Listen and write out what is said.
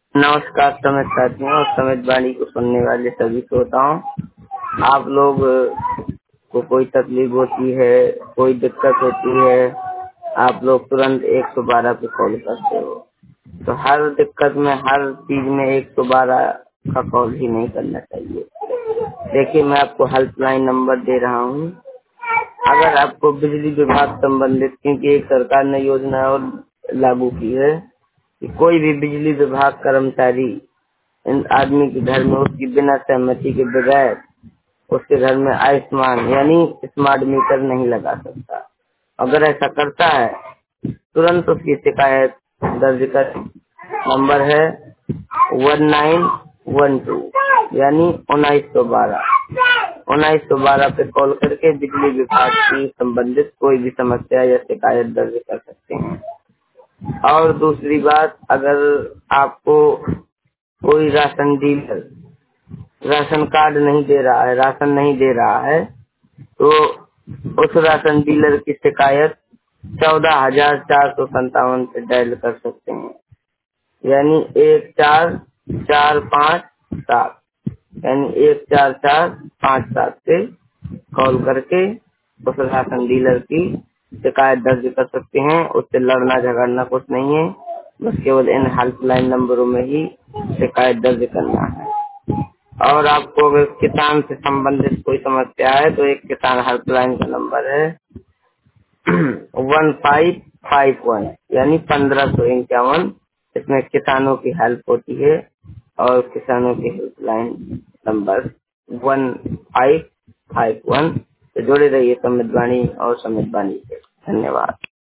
नमस्कार समित साथियों और समित वाणी को सुनने वाले सभी श्रोताओं। आप लोग को कोई तकलीफ होती है, कोई दिक्कत होती है, आप लोग तुरंत 112 पे कॉल करते हो। तो हर दिक्कत में, हर चीज में 112 का कॉल ही नहीं करना चाहिए। देखिए, मैं आपको हेल्पलाइन नंबर दे रहा हूँ। अगर आपको बिजली विभाग संबंधित, क्योंकि एक सरकार ने योजना और लागू की है कि कोई भी बिजली विभाग कर्मचारी इन आदमी के घर में उसकी बिना सहमति के बगैर उसके घर में आयुष्मान यानी स्मार्ट मीटर नहीं लगा सकता। अगर ऐसा करता है तुरंत उसकी शिकायत दर्ज कर। नंबर है 1912 यानी 1912 पे कॉल करके बिजली विभाग की संबंधित कोई भी समस्या या शिकायत दर्ज कर सकते हैं। और दूसरी बात, अगर आपको कोई राशन डीलर राशन कार्ड नहीं दे रहा है, राशन नहीं दे रहा है, तो उस राशन डीलर की शिकायत 14,457 से डायल कर सकते हैं, यानी 14457 यानी 14457 से कॉल करके उस राशन डीलर की शिकायत दर्ज कर सकते हैं। उससे लड़ना झगड़ना कुछ नहीं है, बस केवल इन हेल्पलाइन नंबरों में ही शिकायत दर्ज करना है। और आपको अगर किसान से संबंधित कोई समस्या है तो एक किसान हेल्पलाइन का नंबर है 1551 यानी 1551। इसमें किसानों की हेल्प होती है और किसानों की हेल्पलाइन नंबर 1551 से जुड़े रहिए समित वाणी और समित वाणी से। धन्यवाद।